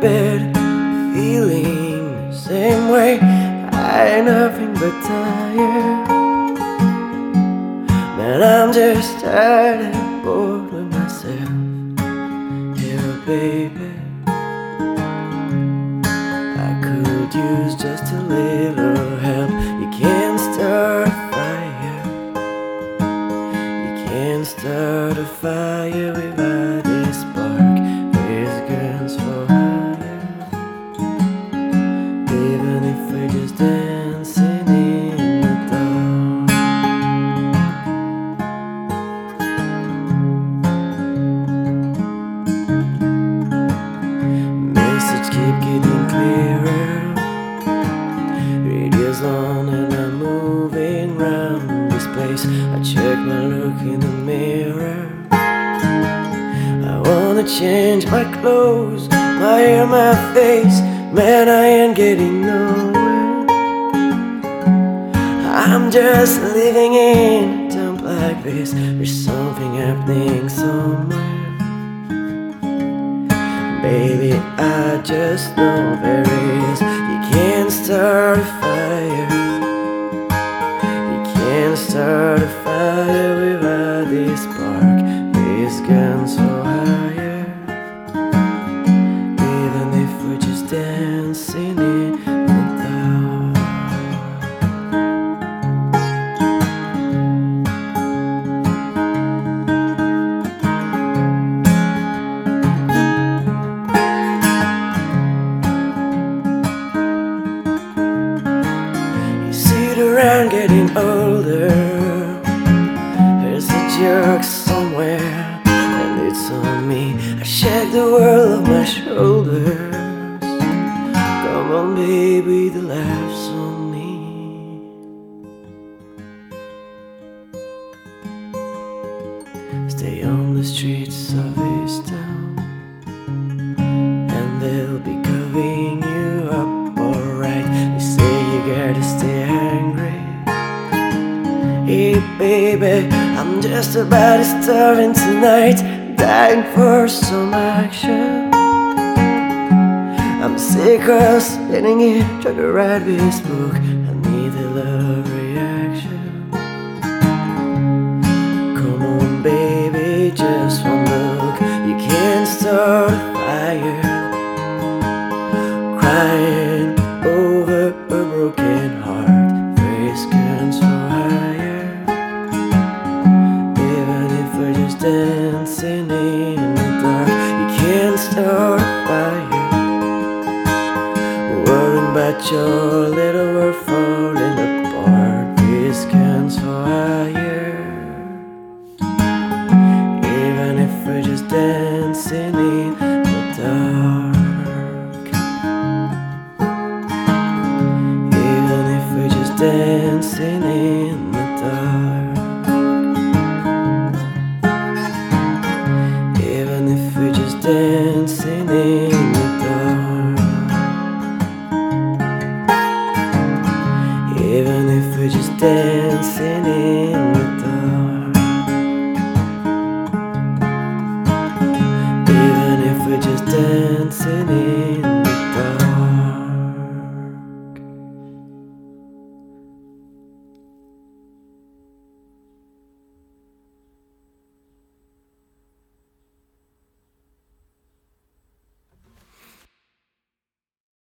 bed, feeling the same way. I ain't nothing but tired. Man, I'm just tired and bored with myself. Yeah, baby, I could use just a little help. You can't start a fire. You can't start a fire without a spark. This gun's for hire. Even if we're just dancing in the dark. Message keep getting clearer. Radio's on and I'm moving round this place. I check my look in the mirror. I wanna change my clothes, my hair, my face. Man, I ain't getting nowhere. I'm just living in a dump like this. There's something happening somewhere. Baby, I just know there is. You can't start a fire. You can't start a fire without this spark. This gun's for hire. Even if we're just dancing in the dark. You sit around getting older. There's a jerk somewhere, and it's on me. I shake the world off my shoulders. Come on, baby, the laugh's on me. Stay on the streets of this town, and they'll be covering you up alright. They say you gotta stay angry. Hey baby, I'm just about starving tonight, dying for some action. I'm sick of sitting here trying to write this book. I need a love reaction. Come on baby, just one look. You can't start a fire, crying over a broken heart. Face guns for hire. Even if we're just dancing in the dark. You can't start a fire, worrying about your little world falling apart. This gun's for hire. Even if we're just dancing in the dark. Even if we're just dancing in the dark. Even if we're just dancing in the dark. Even if we're just dancing in the dark. Even if we're just dancing in